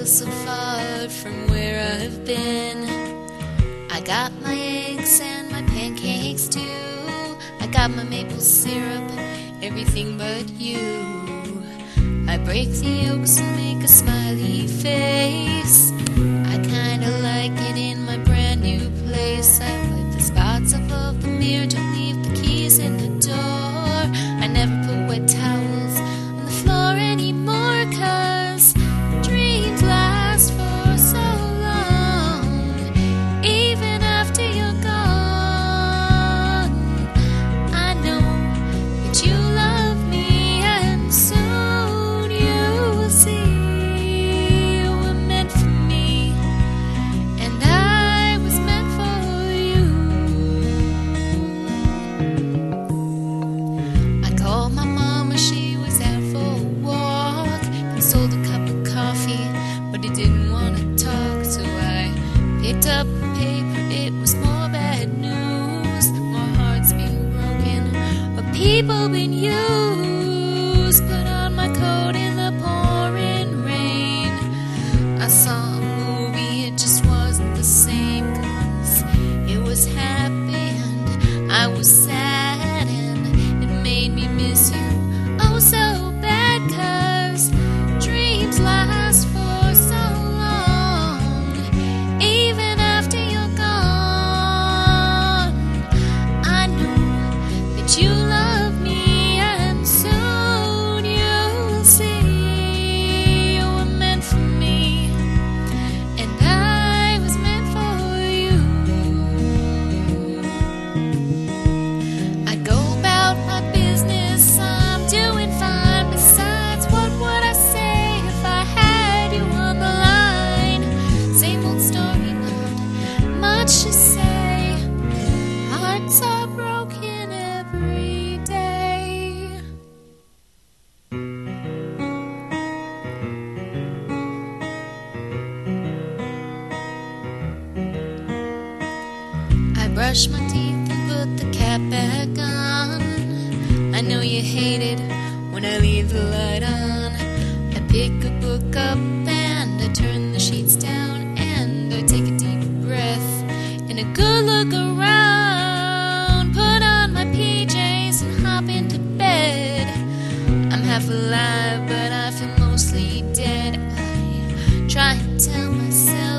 so far from where I've been. I got my eggs and my pancakes too. I got my maple syrup, everything but you. I break the yolks and make a smiley face. I kinda like it in my brand new place. I wipe the spots off of the mirror, don't leave the keys in the door. I never put wet towels on the floor anymore, 'cause dreams last for so long. Even after you're gone, I know that you love me, and soon you will see we're meant for me, and I was meant for you. I called my mama, she was out for a walk, and sold a cup of coffee, but it didn't want to talk. So I picked up the paper, it was more bad news. More hearts being broken, or people being used. Put on my coat in the pouring rain. I saw a movie, it just wasn't the same, 'cause it was happy and I was sad, and it made me miss you oh so bad, 'cause dreams last for so long. Even after you're gone, I know that you love me, and soon you'll see you were meant for me, and I was meant for you. I go about my business, I'm doing fine. Besides, what would I say if I had you on the line? Same old story, not much to say. Hearts are broken every day. I brush my teeth and put the cap back on. I know you hate it when I leave the light on. I pick a book up and I turn the sheets down, and I take a deep breath and a good look around. Put on my PJs and hop into bed. I'm half alive, but I feel mostly dead. I try and tell myself